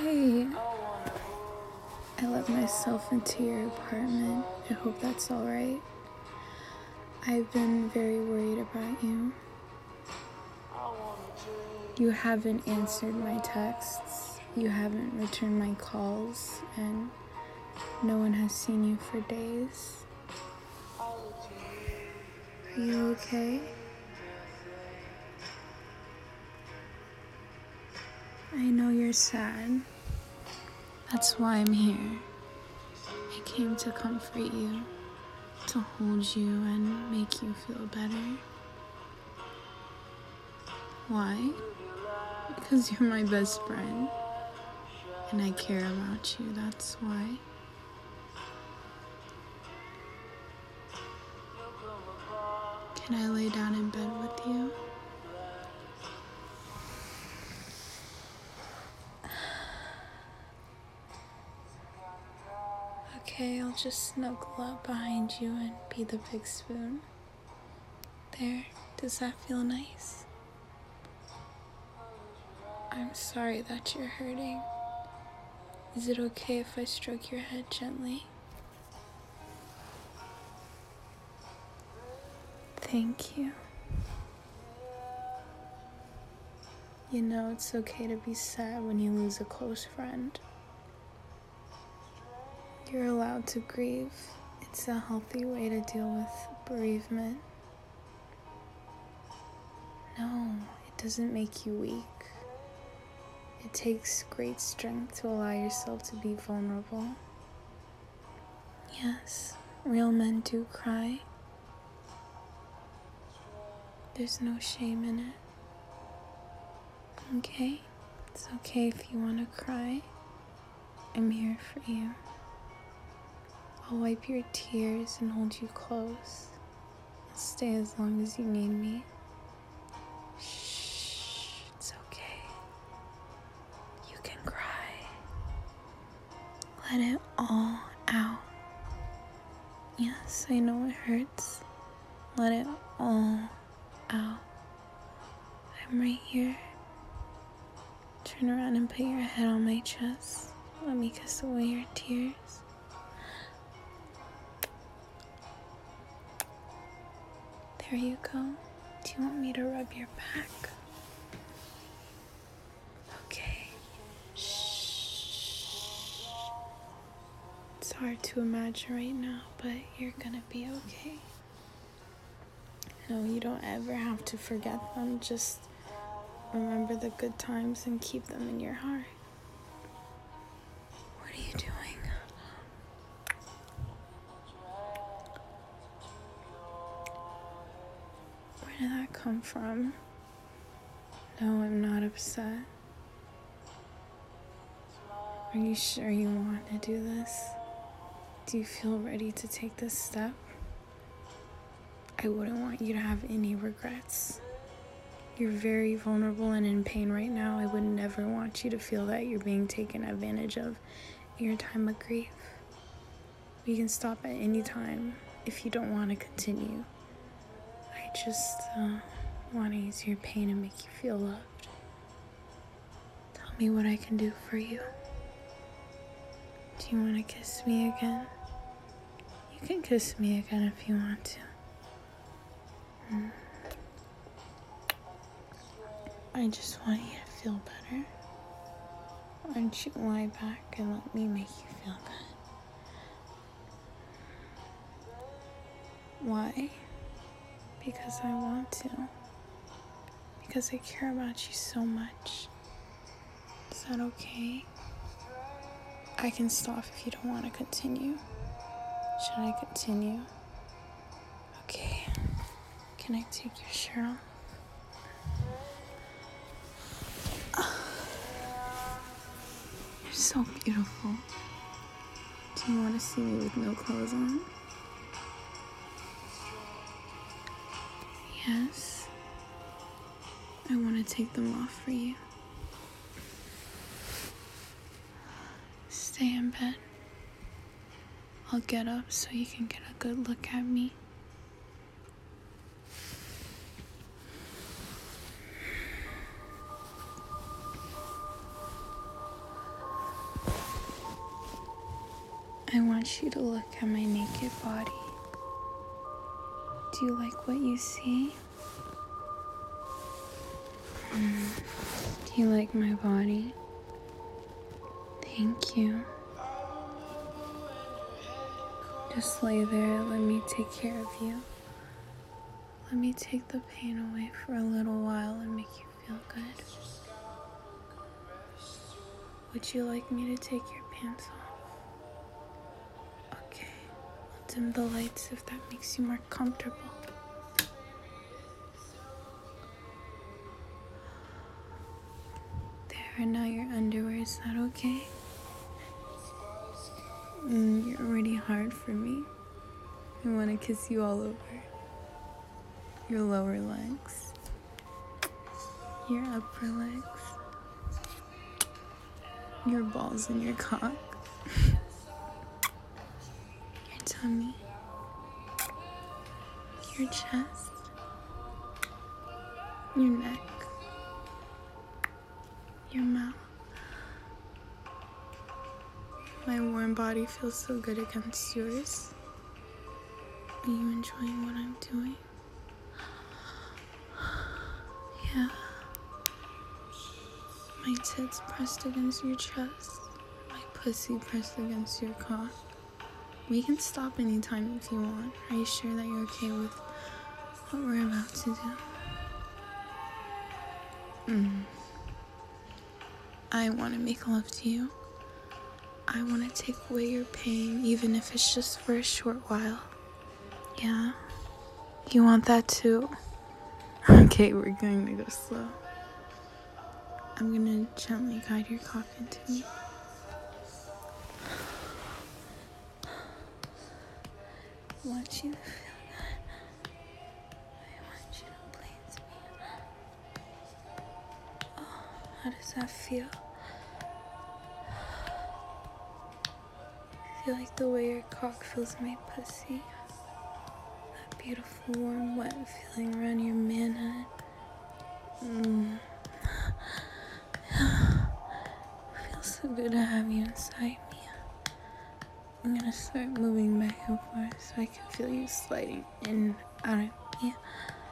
Hey, I let myself into your apartment. I hope that's alright. I've been very worried about you. You haven't answered my texts, you haven't returned my calls, and no one has seen you for days. Are you okay? I know you're sad. That's why I'm here. I came to comfort you, to hold you and make you feel better. Why? Because you're my best friend, and I care about you, that's why. Can I lay down in bed with you? Okay, I'll just snuggle up behind you and be the big spoon. There, does that feel nice? I'm sorry that you're hurting. Is it okay if I stroke your head gently? Thank you. You know it's okay to be sad when you lose a close friend. You're allowed to grieve. It's a healthy way to deal with bereavement. No, it doesn't make you weak. It takes great strength to allow yourself to be vulnerable. Yes, real men do cry. There's no shame in it. Okay? It's okay if you want to cry. I'm here for you. I'll wipe your tears and hold you close. I'll stay as long as you need me. Shh, it's okay. You can cry. Let it all out. Yes, I know it hurts. Let it all out. I'm right here. Turn around and put your head on my chest. Let me kiss away your tears. There you go. Do you want me to rub your back? Okay. Shh. It's hard to imagine right now, but you're gonna be okay. No, you don't ever have to forget them. Just remember the good times and keep them in your heart. What are you doing? Where did that come from? No, I'm not upset. Are you sure you want to do this? Do you feel ready to take this step? I wouldn't want you to have any regrets. You're very vulnerable and in pain right now. I would never want you to feel that you're being taken advantage of in your time of grief. We can stop at any time if you don't want to continue. I just want to ease your pain and make you feel loved. Tell me what I can do for you. Do you want to kiss me again? You can kiss me again if you want to. I just want you to feel better. Why don't you lie back and let me make you feel good? Why? Because I want to. Because I care about you so much. Is that okay? I can stop if you don't want to continue. Should I continue? Okay. Can I take your shirt off? You're so beautiful. Do you want to see me with no clothes on? Yes. I want to take them off for you. Stay in bed. I'll get up so you can get a good look at me. want you to look at my naked body. Do you like what you see? Do you like my body? Thank you. Just lay there, let me take care of you. Let me take the pain away for a little while and make you feel good. Would you like me to take your pants off? Okay, I'll dim the lights if that makes you more comfortable. There, and now your underwear, is that okay? You're already hard for me. I want to kiss you all over. Your lower legs. Your upper legs. Your balls and your cock. Your tummy. Your chest. Your neck. Your mouth. My warm body feels so good against yours. Are you enjoying what I'm doing? Yeah. My tits pressed against your chest. My pussy pressed against your cock. We can stop anytime if you want. Are you sure that you're okay with what we're about to do? I want to make love to you. I want to take away your pain, even if it's just for a short while. Yeah? You want that too? Okay, we're going to go slow. I'm going to gently guide your cock into me. I want you to feel good. I want you to please me. Oh, how does that feel? I feel like the way your cock feels my pussy. That beautiful, warm, wet feeling around your manhood. Feels so good to have you inside me. I'm gonna start moving back and forth so I can feel you sliding in and out of me.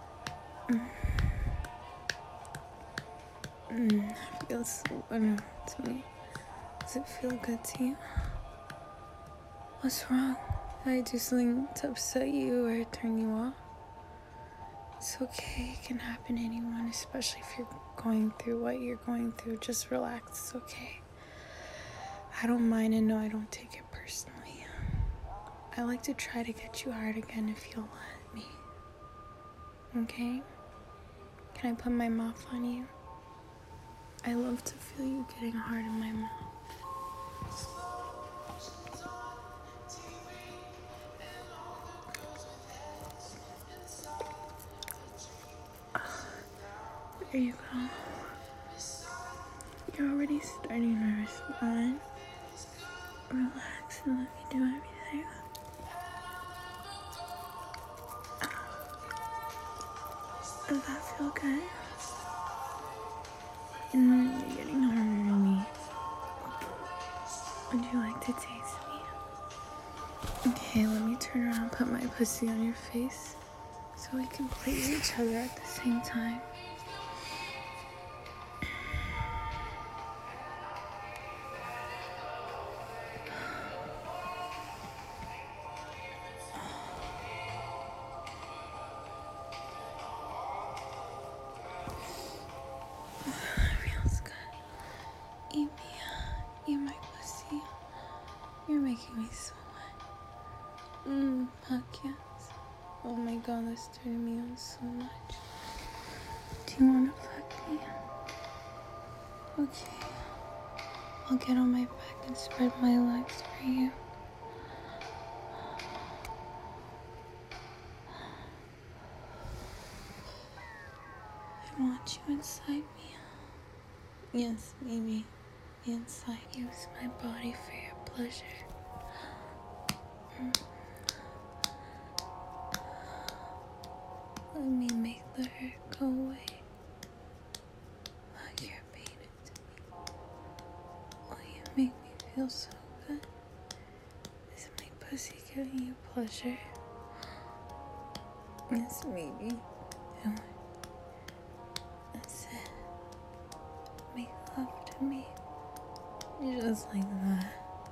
It feels so wonderful to me. Does it feel good to you? What's wrong? Did I do something to upset you or turn you off? It's okay. It can happen to anyone, especially if you're going through what you're going through. Just relax. It's okay. I don't mind, and no, I don't take it personally. I like to try to get you hard again if you'll let me. Okay? Can I put my mouth on you? I love to feel you getting hard in my mouth. There you go. You're already starting to respond. Relax and let me do everything. Does that feel good? You're getting harder to me. Would you like to taste me? Okay, let me turn around and put my pussy on your face so we can please each other at the same time. Feels good. Eat me. Eat my pussy. You're making me so wet. Fuck yes. Oh my god, that's turning me on so much. Do you wanna fuck me? Okay. I'll get on my back and spread my legs for you. I want you inside me. Yes, baby. Inside. Use my body for your pleasure. Let me make the hurt go away. Hug your pain into me. Oh, you make me feel so good. This Was he giving you pleasure? Yes, maybe. That's it. Make love to me. Just like that.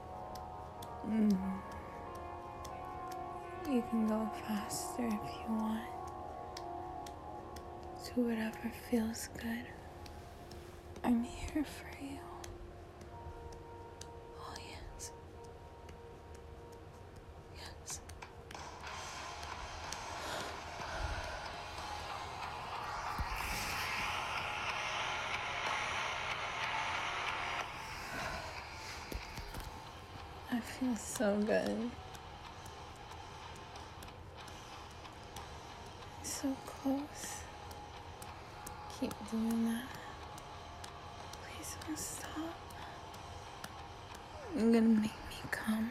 You can go faster if you want. Do whatever feels good. I'm here for you. Oh, yes. Yes. I feel so good. So close. Keep doing that. Please don't stop. You're gonna make me come.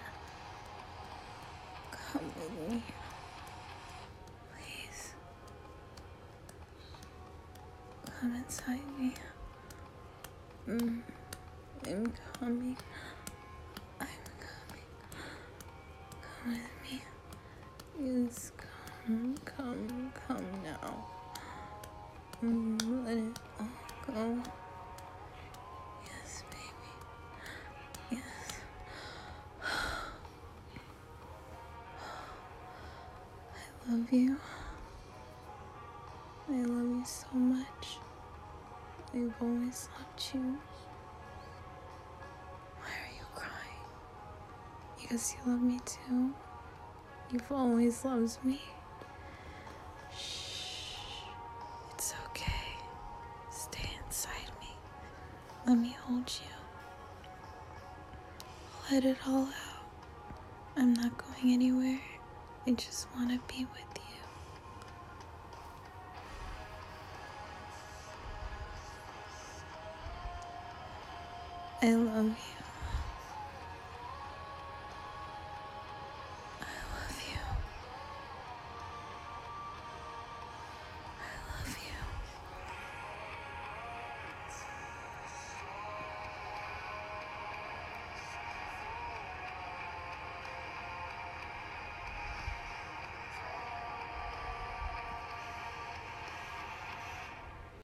Come with me. Please. Come inside me. I'm coming. I'm coming. Come with me. Yes, come now. Let it all go. Yes, baby. Yes. I love you. I love you so much. I've always loved you. Why are you crying? Because you love me too. You've always loved me. Shh. It's okay. Stay inside me. Let me hold you. Let it all out. I'm not going anywhere. I just want to be with you. I love you.